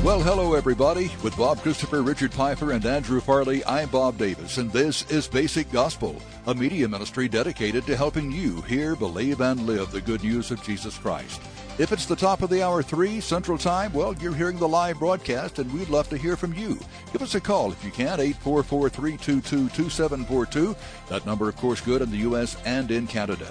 Well, hello, everybody. With Bob Christopher, Richard Pfeiffer, and Andrew Farley, I'm Bob Davis, and this is Basic Gospel, a media ministry dedicated to helping you hear, believe, and live the good news of Jesus Christ. If it's the top of the hour 3 Central Time, well, you're hearing the live broadcast, and we'd love to hear from you. Give us a call if you can, 844-322-2742. That number, of course, good in the U.S. and in Canada.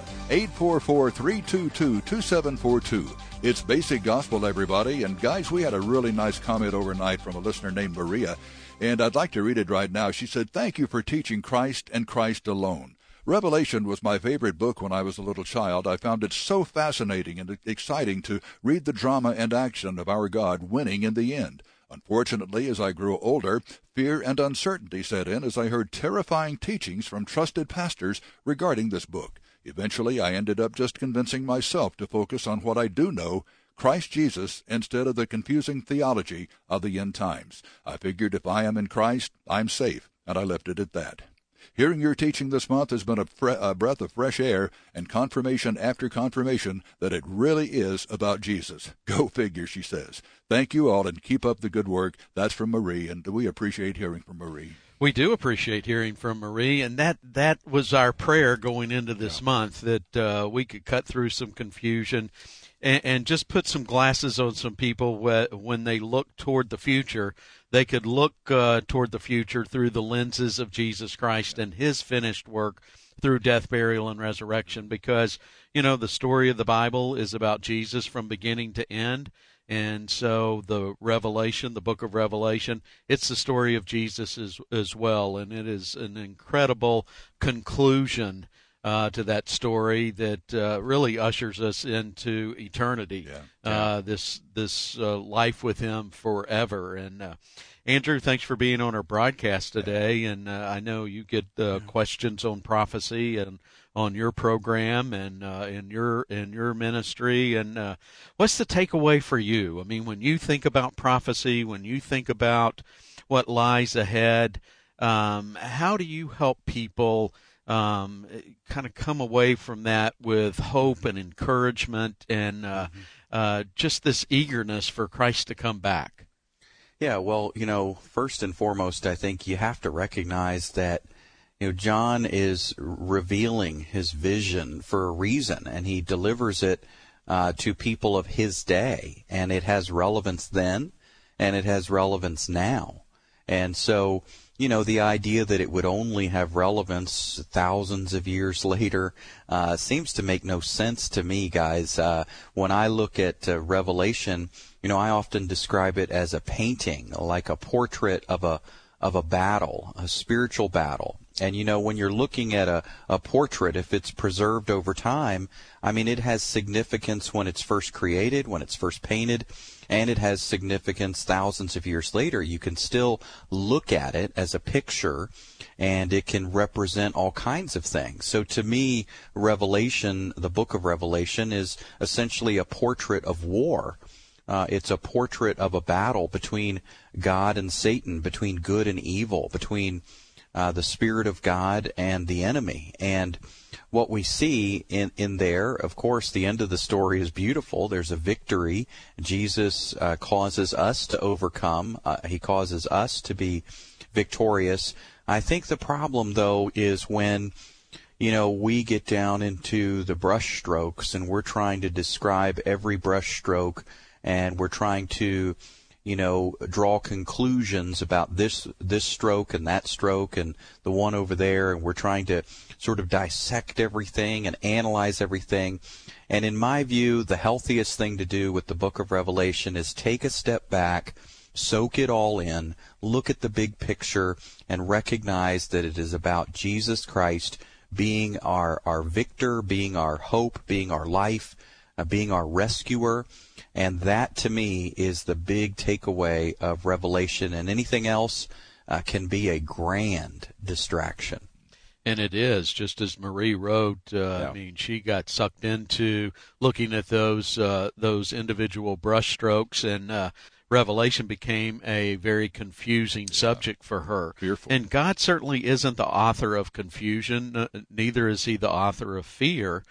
844-322-2742. It's Basic Gospel, everybody. And guys, we had a really nice comment overnight from a listener named Maria, and I'd like to read it right now. She said, "Thank you for teaching Christ and Christ alone. Revelation was my favorite book when I was a little child. I found it so fascinating and exciting to read the drama and action of our God winning in the end. Unfortunately, as I grew older, fear and uncertainty set in as I heard terrifying teachings from trusted pastors regarding this book. Eventually, I ended up just convincing myself to focus on what I do know, Christ Jesus, instead of the confusing theology of the end times. I figured if I am in Christ, I'm safe, and I left it at that. Hearing your teaching this month has been a breath of fresh air and confirmation after confirmation that it really is about Jesus. Go figure," she says. Thank you all, and keep up the good work. That's from Marie, and we appreciate hearing from Marie. We do appreciate hearing from Marie, and that was our prayer going into this month, that we could cut through some confusion and just put some glasses on some people when they look toward the future. They could look toward the future through the lenses of Jesus Christ and his finished work through death, burial, and resurrection, because, the story of the Bible is about Jesus from beginning to end. And so the book of Revelation, it's the story of Jesus as well, and it is an incredible conclusion to that story that really ushers us into eternity, this life with him forever. And Andrew, thanks for being on our broadcast today, and I know you get questions on prophecy and on your program and in your ministry. And what's the takeaway for you? I mean, when you think about prophecy, when you think about what lies ahead, how do you help people kind of come away from that with hope and encouragement and just this eagerness for Christ to come back? Yeah, well, first and foremost, I think you have to recognize that John is revealing his vision for a reason, and he delivers it to people of his day, and it has relevance then, and it has relevance now. And so, the idea that it would only have relevance thousands of years later seems to make no sense to me, guys. When I look at Revelation, I often describe it as a painting, like a portrait of a battle, a spiritual battle. And, when you're looking at a portrait, if it's preserved over time, it has significance when it's first created, when it's first painted, and it has significance thousands of years later. You can still look at it as a picture, and it can represent all kinds of things. So to me, Revelation, the book of Revelation, is essentially a portrait of war. It's a portrait of a battle between God and Satan, between good and evil, between the Spirit of God and the enemy. And what we see in there, of course, the end of the story is beautiful. There's a victory. Jesus causes us to overcome. He causes us to be victorious. I think the problem, though, is when we get down into the brush strokes and we're trying to describe every brush stroke, and we're trying to draw conclusions about this stroke and that stroke and the one over there, and we're trying to sort of dissect everything and analyze everything. And in my view, the healthiest thing to do with the book of Revelation is take a step back, soak it all in, look at the big picture, and recognize that it is about Jesus Christ being our victor, being our hope, being our life, being our rescuer. And that, to me, is the big takeaway of Revelation. And anything else can be a grand distraction. And it is, just as Marie wrote. She got sucked into looking at those individual brushstrokes, and Revelation became a very confusing subject for her. Fearful. And God certainly isn't the author of confusion, neither is he the author of fear.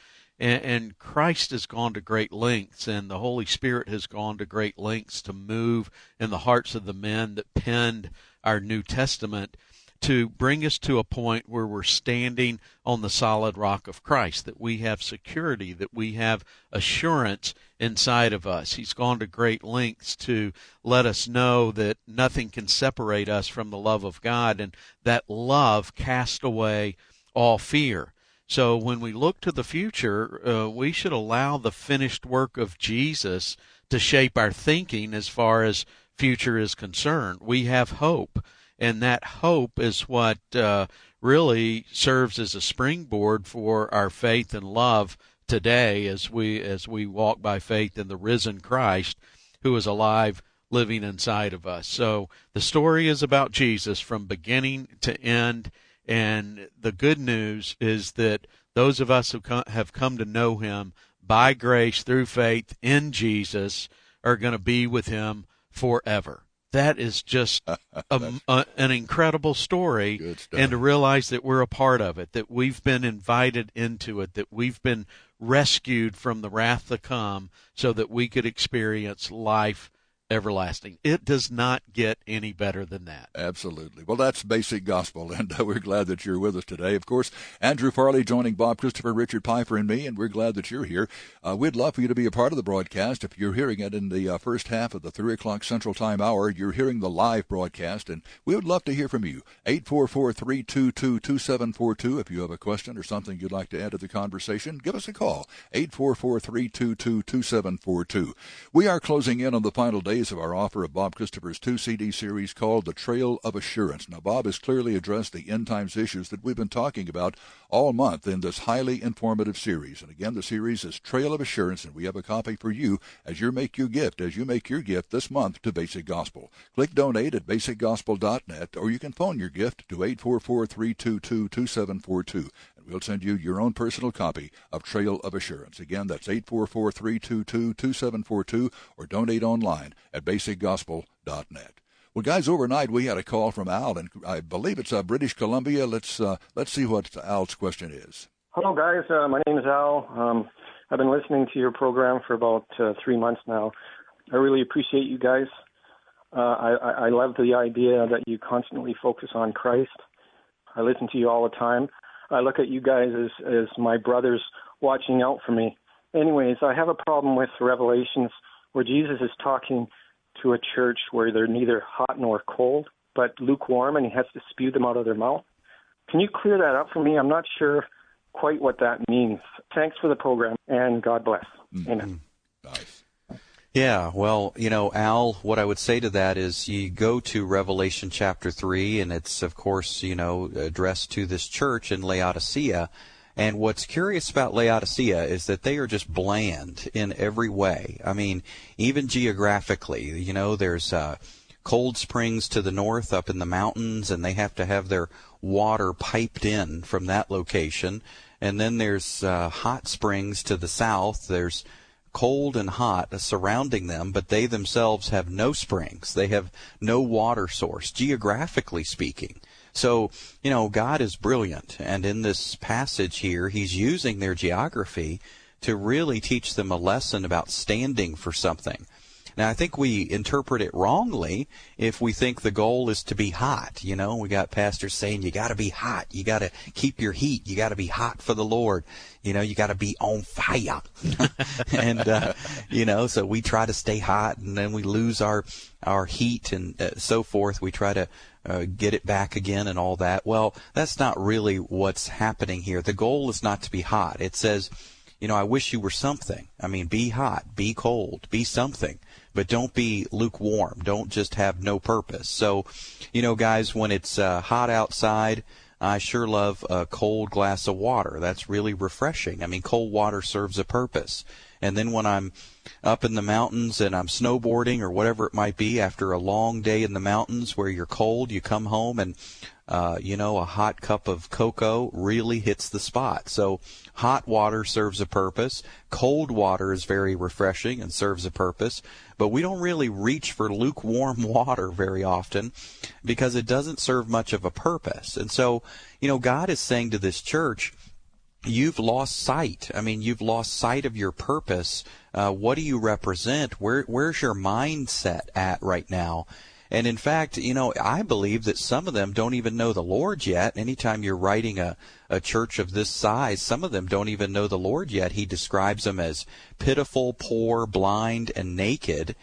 And Christ has gone to great lengths, and the Holy Spirit has gone to great lengths to move in the hearts of the men that penned our New Testament to bring us to a point where we're standing on the solid rock of Christ, that we have security, that we have assurance inside of us. He's gone to great lengths to let us know that nothing can separate us from the love of God, and that love casts away all fear. So when we look to the future, we should allow the finished work of Jesus to shape our thinking as far as future is concerned. We have hope. And that hope is what really serves as a springboard for our faith and love today as we walk by faith in the risen Christ who is alive, living inside of us. So the story is about Jesus from beginning to end, and the good news is that those of us who have come to know him by grace through faith in Jesus are going to be with him forever. That is just an incredible story, and to realize that we're a part of it, that we've been invited into it, that we've been rescued from the wrath to come so that we could experience life everlasting. It does not get any better than that. Absolutely. Well, that's basic gospel, and we're glad that you're with us today. Of course, Andrew Farley joining Bob Christopher, Richard Pfeiffer, and me, and we're glad that you're here. We'd love for you to be a part of the broadcast. If you're hearing it in the first half of the 3 o'clock Central Time hour, you're hearing the live broadcast, and we would love to hear from you. 844-322-2742. If you have a question or something you'd like to add to the conversation, give us a call. 844-322-2742. We are closing in on the final days of our offer of Bob Christopher's 2-CD series called The Trail of Assurance. Now, Bob has clearly addressed the end times issues that we've been talking about all month in this highly informative series. And again, the series is Trail of Assurance, and we have a copy for you as you make your gift this month to Basic Gospel. Click donate at basicgospel.net, or you can phone your gift to 844-322-2742. We'll send you your own personal copy of Trail of Assurance. Again, that's 844-322-2742, or donate online at basicgospel.net. Well, guys, overnight we had a call from Al, and I believe it's British Columbia. Let's see what Al's question is. Hello, guys. My name is Al. I've been listening to your program for about 3 months now. I really appreciate you guys. I love the idea that you constantly focus on Christ. I listen to you all the time. I look at you guys as my brothers watching out for me. Anyways, I have a problem with Revelations where Jesus is talking to a church where they're neither hot nor cold, but lukewarm, and he has to spew them out of their mouth. Can you clear that up for me? I'm not sure quite what that means. Thanks for the program, and God bless. Amen. Nice. Yeah, well, Al, what I would say to that is you go to Revelation chapter 3, and it's, of course, addressed to this church in Laodicea. And what's curious about Laodicea is that they are just bland in every way. I mean, even geographically, there's cold springs to the north up in the mountains, and they have to have their water piped in from that location. And then there's hot springs to the south. There's cold and hot surrounding them, but they themselves have no springs. They have no water source, geographically speaking. So, God is brilliant, and in this passage here, he's using their geography to really teach them a lesson about standing for something. Now, I think we interpret it wrongly if we think the goal is to be hot. We got pastors saying you got to be hot. You got to keep your heat. You got to be hot for the Lord. You got to be on fire. And, so we try to stay hot, and then we lose our heat and so forth. We try to get it back again and all that. Well, that's not really what's happening here. The goal is not to be hot. It says, I wish you were something. I mean, be hot, be cold, be something. But don't be lukewarm. Don't just have no purpose. So, guys, when it's hot outside, I sure love a cold glass of water. That's really refreshing. I mean, cold water serves a purpose. And then when I'm up in the mountains and I'm snowboarding or whatever it might be, after a long day in the mountains where you're cold, you come home and, a hot cup of cocoa really hits the spot. So hot water serves a purpose. Cold water is very refreshing and serves a purpose. But we don't really reach for lukewarm water very often because it doesn't serve much of a purpose. And so, God is saying to this church, you've lost sight. I mean, you've lost sight of your purpose. What do you represent? Where's your mindset at right now? And in fact, I believe that some of them don't even know the Lord yet. Anytime you're writing a church of this size, some of them don't even know the Lord yet. He describes them as pitiful, poor, blind, and naked,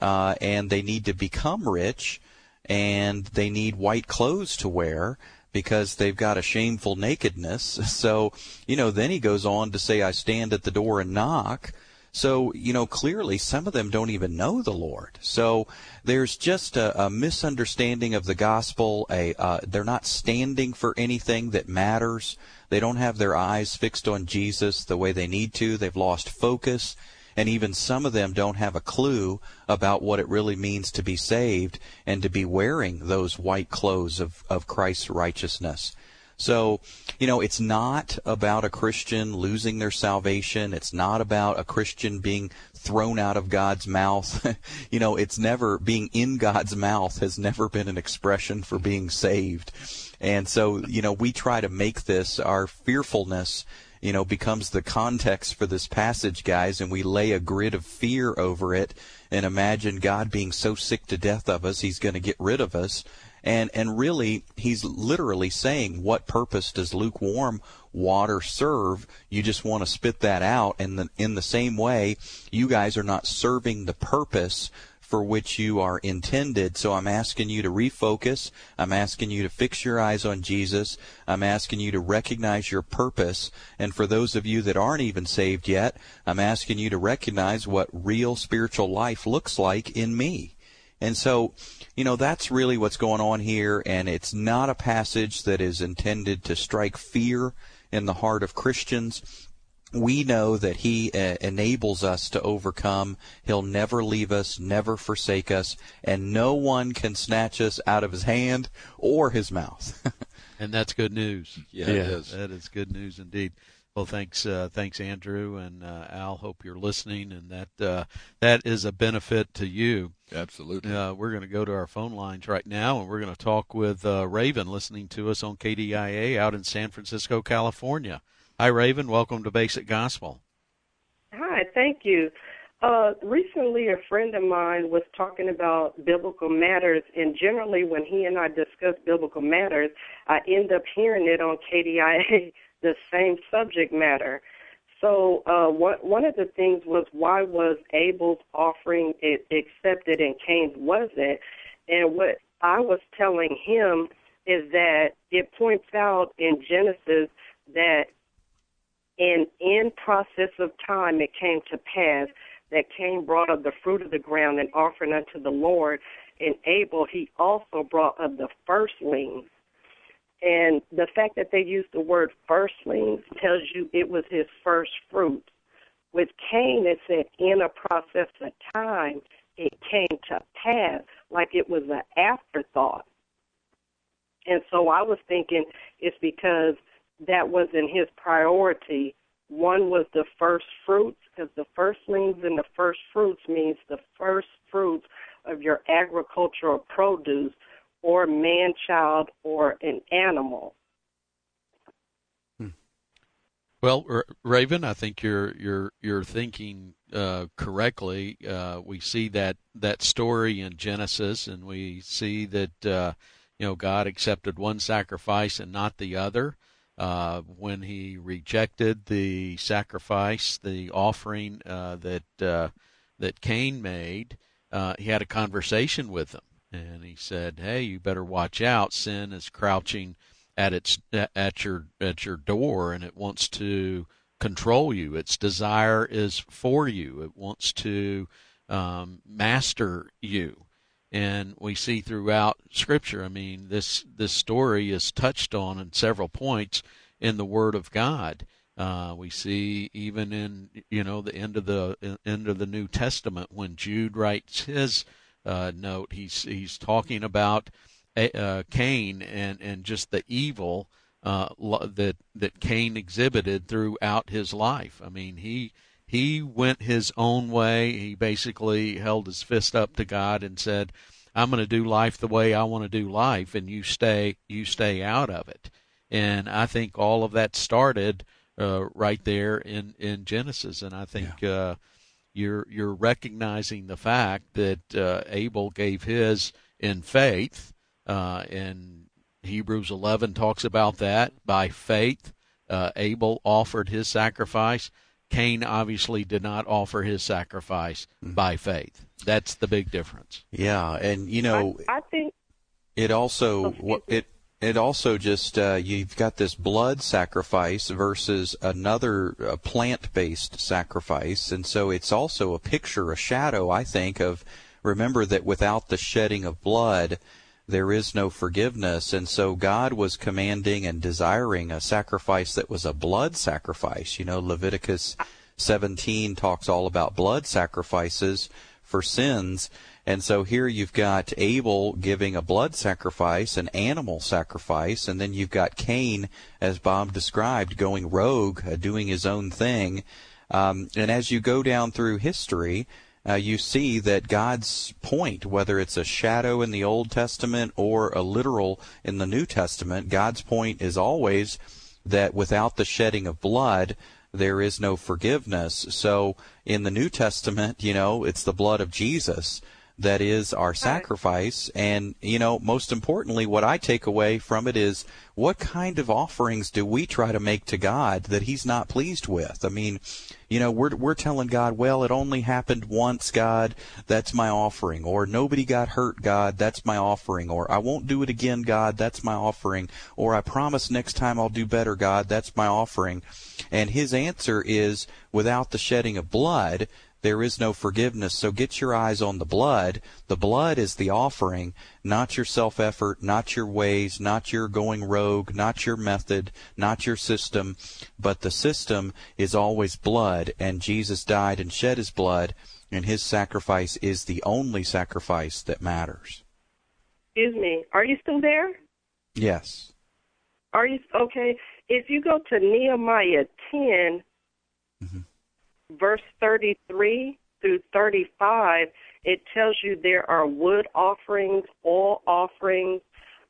and they need to become rich, and they need white clothes to wear because they've got a shameful nakedness. So, then he goes on to say, I stand at the door and knock. So, clearly some of them don't even know the Lord. So there's just a misunderstanding of the gospel. They're not standing for anything that matters. They don't have their eyes fixed on Jesus the way they need to. They've lost focus. And even some of them don't have a clue about what it really means to be saved and to be wearing those white clothes of Christ's righteousness. So, it's not about a Christian losing their salvation. It's not about a Christian being thrown out of God's mouth. It's never, being in God's mouth has never been an expression for being saved. And so, we try to make this, our fearfulness, becomes the context for this passage, guys, and we lay a grid of fear over it and imagine God being so sick to death of us, he's going to get rid of us. And really, he's literally saying, what purpose does lukewarm water serve? You just want to spit that out. And in the same way, you guys are not serving the purpose for which you are intended. So I'm asking you to refocus. I'm asking you to fix your eyes on Jesus. I'm asking you to recognize your purpose. And for those of you that aren't even saved yet, I'm asking you to recognize what real spiritual life looks like in me. And so, that's really what's going on here, and it's not a passage that is intended to strike fear in the heart of Christians. We know that he enables us to overcome. He'll never leave us, never forsake us, and no one can snatch us out of his hand or his mouth. And that's good news. Yeah, it is. That is good news indeed. Well, thanks, Andrew and Al. Hope you're listening, and that is a benefit to you. Absolutely. We're going to go to our phone lines right now, and we're going to talk with Raven, listening to us on KDIA out in San Francisco, California. Hi, Raven. Welcome to Basic Gospel. Hi, thank you. Recently, a friend of mine was talking about biblical matters, and generally when he and I discuss biblical matters, I end up hearing it on KDIA, the same subject matter. So one of the things was, why was Abel's offering accepted and Cain's wasn't? And what I was telling him is that it points out in Genesis that in process of time it came to pass that Cain brought of the fruit of the ground and offering unto the Lord, and Abel he also brought of the firstlings. And the fact that they used the word firstlings tells you it was his first fruit. With Cain, it said in a process of time, it came to pass, like it was an afterthought. And so I was thinking it's because that wasn't his priority. One was the first fruits, because the firstlings and the first fruits means the first fruits of your agricultural produce, or man-child, or an animal. Well, Raven, I think you're thinking correctly. We see that story in Genesis, and we see that God accepted one sacrifice and not the other. When he rejected the sacrifice, the offering that Cain made, he had a conversation with him. And he said, "Hey, you better watch out. Sin is crouching at your door, and it wants to control you. Its desire is for you. It wants to master you." And we see throughout Scripture, I mean, this story is touched on in several points in the Word of God. We see even in the end of the New Testament, when Jude writes his note, he's talking about Cain and just the evil that Cain exhibited throughout his life. I mean, he went his own way. He basically held his fist up to God and said, "I'm going to do life the way I want to do life, and you stay out of it." And I think all of that started right there in Genesis. And I think you're recognizing the fact that Abel gave his in faith, and Hebrews 11 talks about that. By faith, Abel offered his sacrifice. Cain obviously did not offer his sacrifice by faith. That's the big difference. Yeah, and I think it also it also just you've got this blood sacrifice versus another plant-based sacrifice, and so it's also a picture, a shadow, I think, of remember that without the shedding of blood, there is no forgiveness. And so God was commanding and desiring a sacrifice that was a blood sacrifice. Leviticus 17 talks all about blood sacrifices for sins. And so here you've got Abel giving a blood sacrifice, an animal sacrifice, and then you've got Cain, as Bob described, going rogue, doing his own thing. And as you go down through history, you see that God's point, whether it's a shadow in the Old Testament or a literal in the New Testament, God's point is always that without the shedding of blood, there is no forgiveness. So in the New Testament, it's the blood of Jesus that is our sacrifice. And, most importantly, what I take away from it is what kind of offerings do we try to make to God that he's not pleased with? I mean, we're telling God, well, it only happened once, God, that's my offering. Or nobody got hurt, God, that's my offering. Or I won't do it again, God, that's my offering. Or I promise next time I'll do better, God, that's my offering. And his answer is, without the shedding of blood, there is no forgiveness. So get your eyes on the blood. The blood is the offering, not your self-effort, not your ways, not your going rogue, not your method, not your system. But the system is always blood, and Jesus died and shed his blood, and his sacrifice is the only sacrifice that matters. Excuse me. Are you still there? Yes. Are you okay? If you go to Nehemiah 10, verse 33 through 35, it tells you there are wood offerings, oil offerings,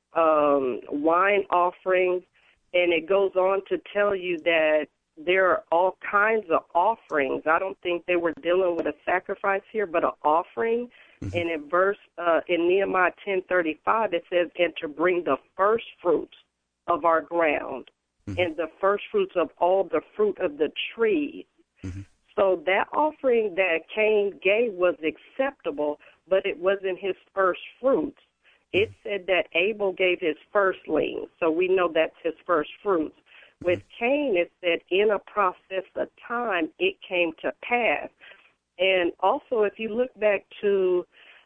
wine offerings, and it goes on to tell you that there are all kinds of offerings. I don't think they were dealing with a sacrifice here, but an offering. And in Nehemiah 10:35, it says, "And to bring the first fruits of our ground, and the first fruits of all the fruit of the trees." So that offering that Cain gave was acceptable, but it wasn't his first fruits. It said that Abel gave his firstlings, so we know that's his first fruits. With Cain, it said in a process of time, it came to pass. And also, if you look back to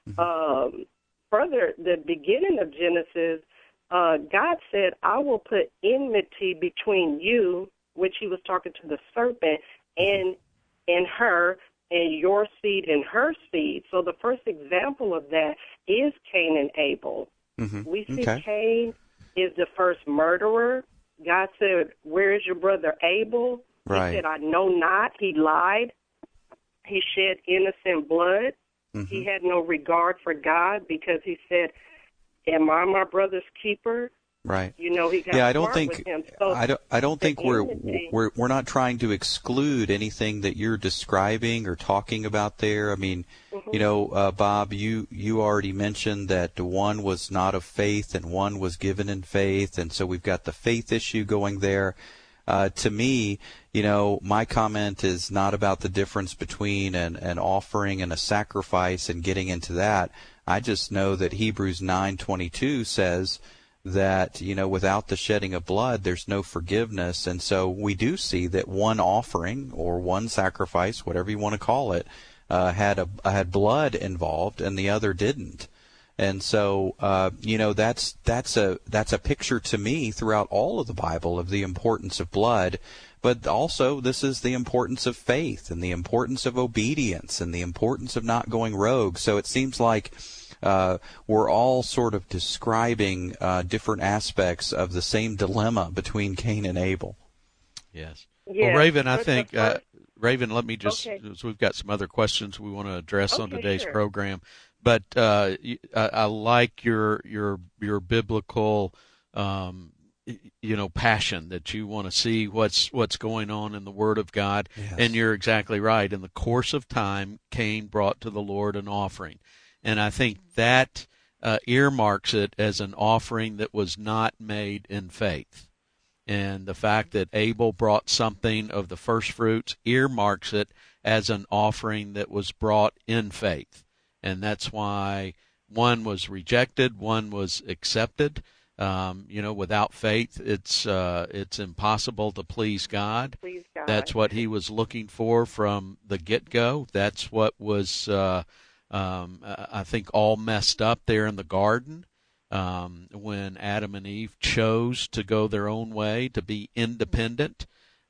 further the beginning of Genesis, God said, "I will put enmity between you," which he was talking to the serpent, and her, and your seed and her seed. So the first example of that is Cain and Abel. We see Cain is the first murderer. God said, "Where is your brother Abel?" Right. He said, "I know not." He lied. He shed innocent blood. He had no regard for God because he said, "Am I my brother's keeper?" Right. He got I don't smart think with him. So I don't think enmity, we're not trying to exclude anything that you're describing or talking about there. I mean, Bob, you already mentioned that one was not of faith and one was given in faith, and so we've got the faith issue going there. To me, my comment is not about the difference between an offering and a sacrifice and getting into that. I just know that Hebrews 9:22 says that, without the shedding of blood, there's no forgiveness. And so we do see that one offering or one sacrifice, whatever you want to call it, had blood involved and the other didn't. And so, that's a picture to me throughout all of the Bible of the importance of blood. But also, this is the importance of faith and the importance of obedience and the importance of not going rogue. So it seems like we're all sort of describing different aspects of the same dilemma between Cain and Abel. Yes. Yeah, well, Raven, I think, Raven, let me just, Okay. so we've got some other questions we want to address on Okay, today's sure. program. But I like your biblical passion that you want to see what's going on in the Word of God. Yes. And you're exactly right. In the course of time, Cain brought to the Lord an offering. And I think that earmarks it as an offering that was not made in faith. And the fact that Abel brought something of the first fruits earmarks it as an offering that was brought in faith. And that's why one was rejected, one was accepted. Without faith, it's impossible to please God. Please God. That's what he was looking for from the get-go. That's what was, I think, all messed up there in the garden when Adam and Eve chose to go their own way, to be independent.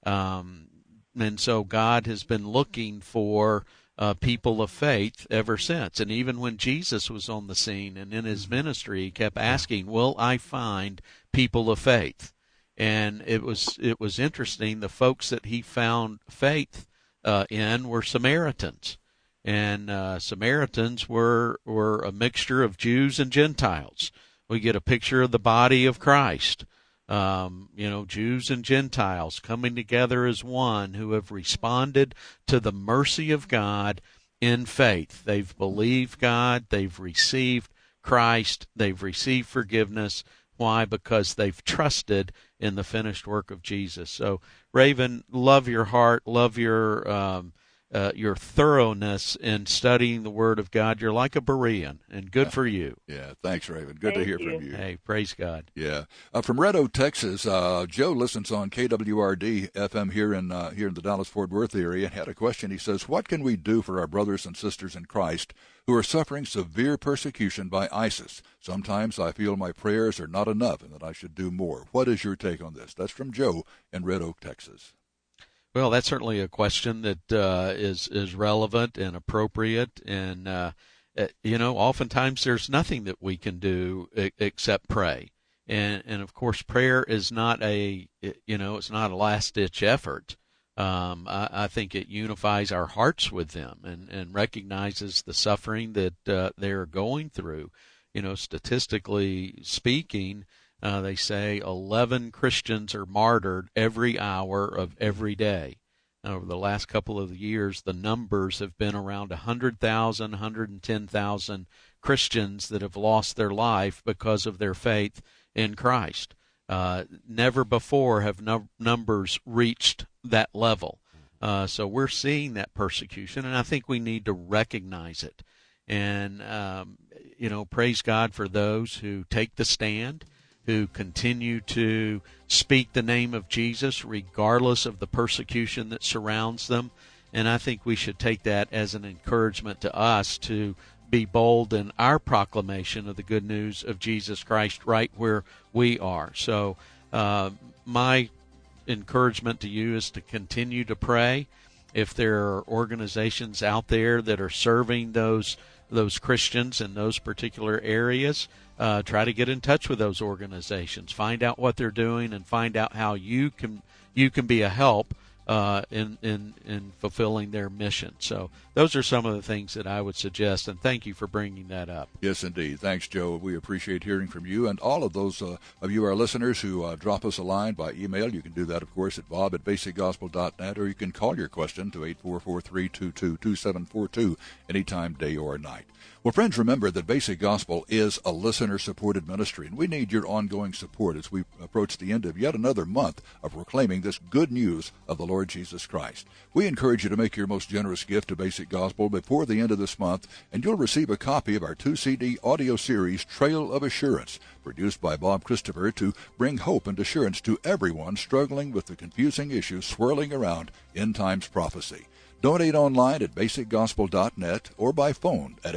And so God has been looking for people of faith ever since. And even when Jesus was on the scene and in his ministry, he kept asking, will I find people of faith? And it was interesting. The folks that he found faith in were Samaritans. And Samaritans were a mixture of Jews and Gentiles. We get a picture of the body of Christ. Jews and Gentiles coming together as one who have responded to the mercy of God in faith. They've believed God. They've received Christ. They've received forgiveness. Why? Because they've trusted in the finished work of Jesus. So, Raven, love your heart, love your thoroughness in studying the Word of God. You're like a Berean, and good for you. Yeah, thanks, Raven. Good to hear from you. Hey, praise God. Yeah, from Red Oak, Texas, Joe listens on KWRD FM here in the Dallas-Fort Worth area, and had a question. He says, "What can we do for our brothers and sisters in Christ who are suffering severe persecution by ISIS? Sometimes I feel my prayers are not enough, and that I should do more. What is your take on this?" That's from Joe in Red Oak, Texas. Well, that's certainly a question that is relevant and appropriate, and oftentimes there's nothing that we can do except pray, and of course prayer is not it's not a last ditch effort. I think it unifies our hearts with them and recognizes the suffering that they're going through. Statistically speaking, they say 11 Christians are martyred every hour of every day. Now, over the last couple of years, the numbers have been around 100,000, 110,000 Christians that have lost their life because of their faith in Christ. Never before have numbers reached that level. So we're seeing that persecution, and I think we need to recognize it. And, praise God for those who take the stand, who continue to speak the name of Jesus regardless of the persecution that surrounds them. And I think we should take that as an encouragement to us to be bold in our proclamation of the good news of Jesus Christ right where we are. So my encouragement to you is to continue to pray. If there are organizations out there that are serving those Christians in those particular areas, try to get in touch with those organizations, find out what they're doing, and find out how you can be a help in fulfilling their mission. So those are some of the things that I would suggest, and thank you for bringing that up. Yes, indeed. Thanks, Joe. We appreciate hearing from you, and all of those of you, our listeners, who drop us a line by email. You can do that, of course, at bob@basicgospel.net, or you can call your question to 844-322-2742 anytime, day or night. Well, friends, remember that Basic Gospel is a listener-supported ministry, and we need your ongoing support as we approach the end of yet another month of proclaiming this good news of the Lord Jesus Christ. We encourage you to make your most generous gift to Basic Gospel before the end of this month, and you'll receive a copy of our 2-CD audio series, Trail of Assurance, produced by Bob Christopher to bring hope and assurance to everyone struggling with the confusing issues swirling around end times prophecy. Donate online at basicgospel.net or by phone at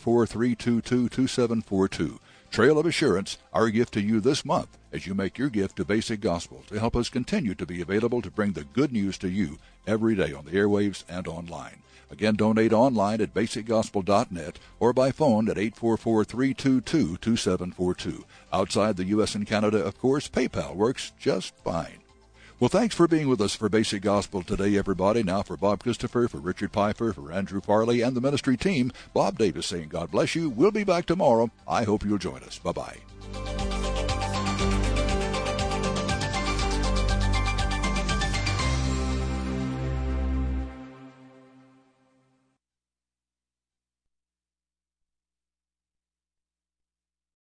844-322-2742. Trail of Assurance, our gift to you this month as you make your gift to Basic Gospel to help us continue to be available to bring the good news to you every day on the airwaves and online. Again, donate online at basicgospel.net or by phone at 844-322-2742. Outside the U.S. and Canada, of course, PayPal works just fine. Well, thanks for being with us for Basic Gospel today, everybody. Now for Bob Christopher, for Richard Pfeiffer, for Andrew Farley, and the ministry team, Bob Davis saying God bless you. We'll be back tomorrow. I hope you'll join us. Bye-bye.